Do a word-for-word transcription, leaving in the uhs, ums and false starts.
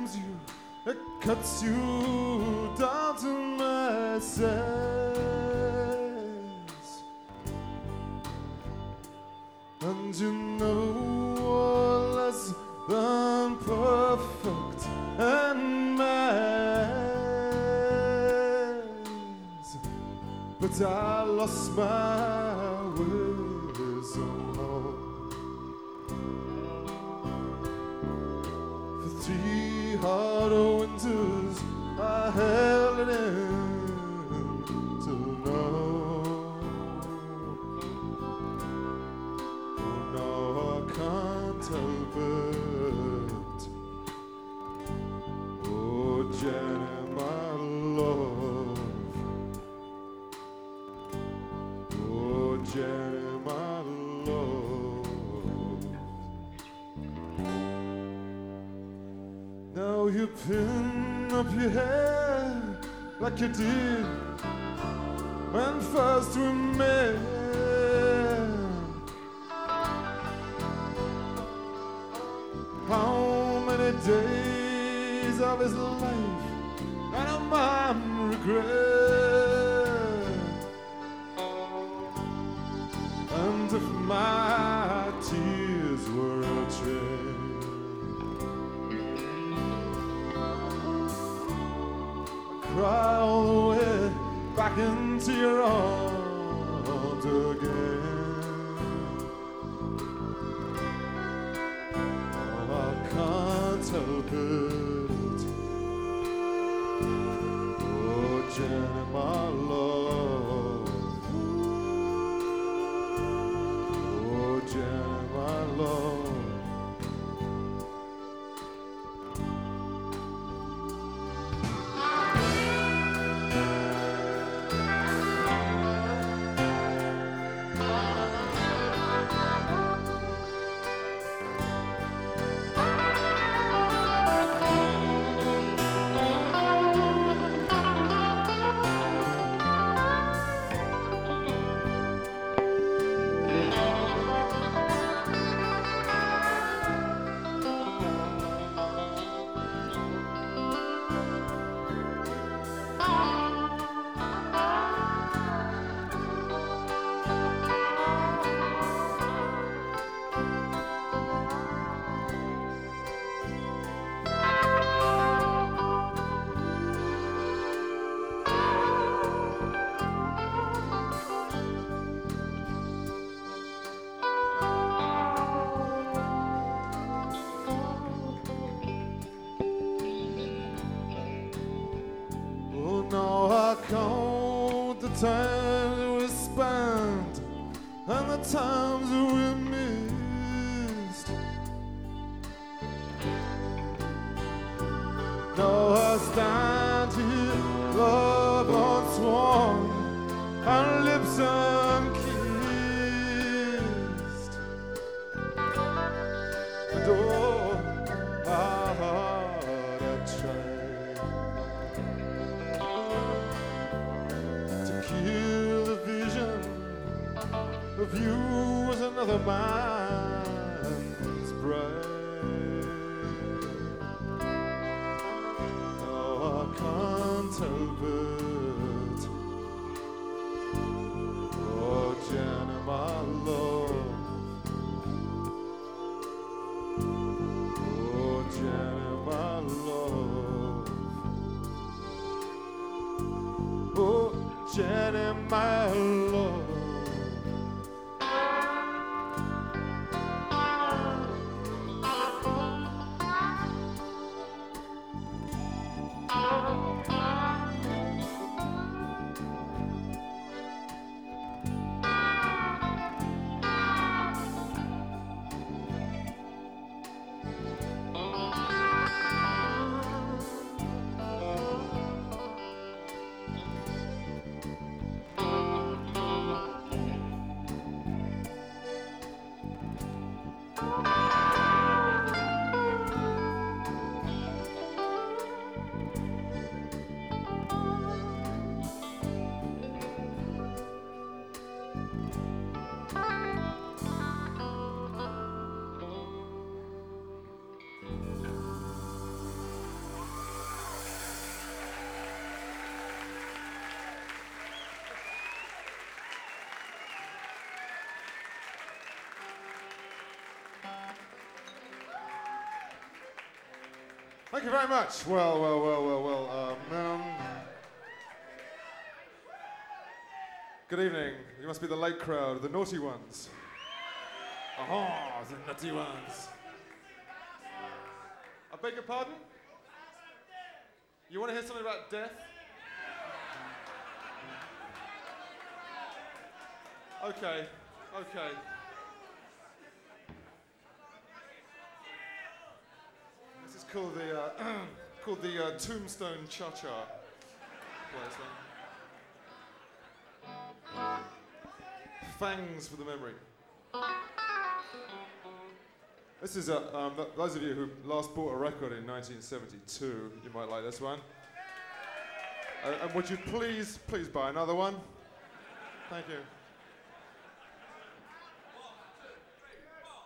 claims you, it cuts you down to my size. And you know all less than perfect and nice, but I lost my wisdom for three hard winters. I held it in to know. Oh, now I can't help it. Oh, Jenny, my love. Oh, Jenny, my love. Now you pin up your hair like you did when first we met. How many days of his life and a man regret? And if my tears were a trend, cry all the way back into your arms again. Oh, I can't help it. Oh, Jenny, my love. Oh, Jenny, my love. Count the times we spent and the times we missed. Now I stand here, love unsworn and lips unkissed. And oh, how hard I tried kill the vision of you as another man's bride. No, I can't help it. Oh, Jenny, my love. Oh, Jenny, my love. Oh, Jenny, my love. Thank you very much. Well, well, well, well, well. Um, um, good evening. You must be the late crowd, the naughty ones. Oh, the naughty ones. I beg your pardon? You want to hear something about death? Okay, okay. This is called the uh, called the uh, Tombstone Cha-Cha. Fangs for the memory. This is, uh, um, th those of you who last bought a record in nineteen seventy-two, you might like this one. Uh, and would you please, please buy another one? Thank you.